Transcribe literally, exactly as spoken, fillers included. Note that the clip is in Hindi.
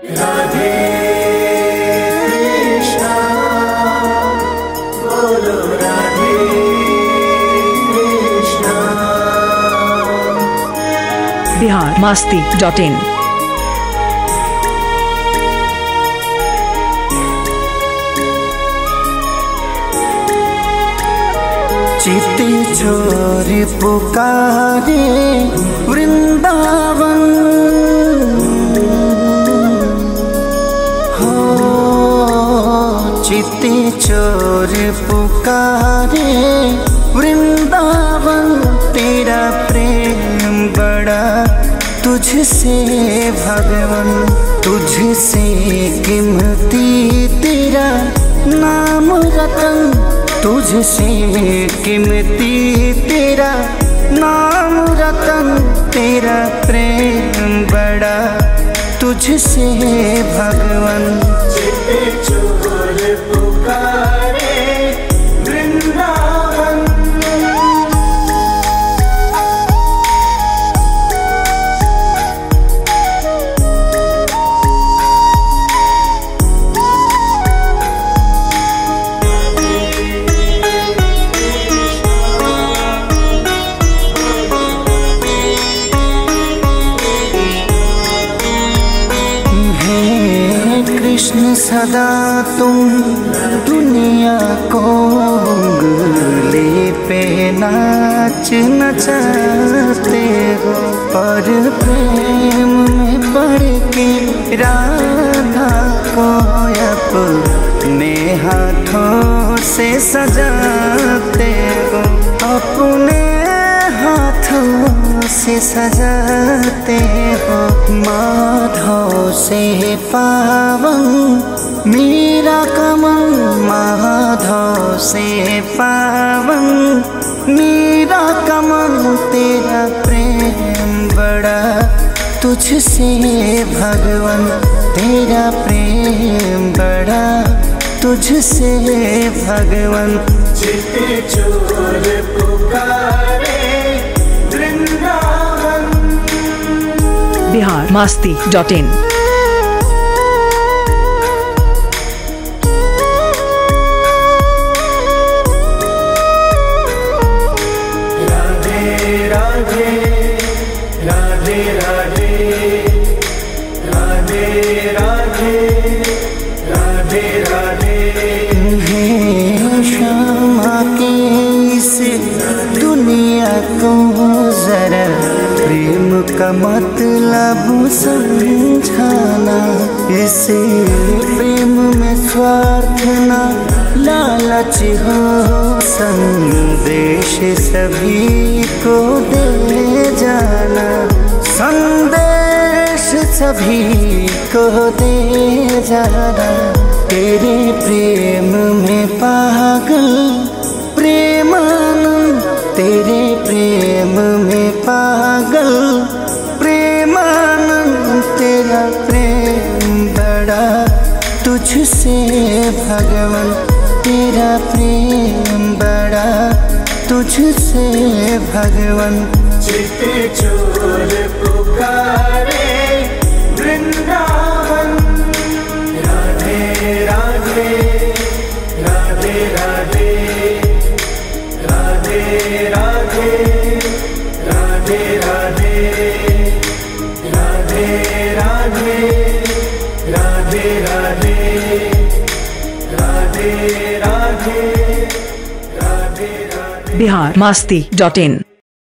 राधे कृष्णा बोलो राधे कृष्णा। बिहार मास्ती डॉट इन। चिट्ठी छोरी पुकारे वृंदावन हो, चिट्ठी छोरी पुकारे वृंदावन। तेरा प्रेम बड़ा तुझसे भगवन, तुझसे कीमती तेरा नाम रतन, तुझसे कीमती तेरा नाम रतन। तेरा प्रेम बड़ा तुझसे भगवन। चिट्ठी चोर पुकारे वृंदावन। कृष्ण सदा तुम दुनिया को उंगली पे नाच नचाते हो, पर प्रेम में पड़ के राधा को अपने हाथों से सजाते हो, अपने हाथों से सजाते हो। माधव से पावन मेरा कमल, माधव से पावन मेरा कमल। तेरा प्रेम बड़ा तुझसे भगवन, तेरा प्रेम बड़ा तुझसे भगवन। चिट्ठी चोर पुकारे वृंदावन। बिहार मास्ती डॉट इन। राधे राधे राधे राधे राधे राधे राधे। क्षमा के इस दुनिया को जरा प्रेम का मतलब समझाना। इस प्रेम में स्वार्थ ना लालच हो, संदेश सभी को दे जाना, संदेश सभी को दे जाना। तेरे प्रेम में पागल प्रेमानंद, तेरे प्रेम में पागल प्रेमानंद। तेरा प्रेम बड़ा तुझसे भगवन, तेरा प्रेम बड़ा तुझसे भगवन। चिट्ठी चोर पुकारे वृंदावन। राधे राधे राधे राधे राधे राधे राधे राधे राधे राधे राधे राधे राधे राधे राधे। बिहार मास्ती डॉट इन।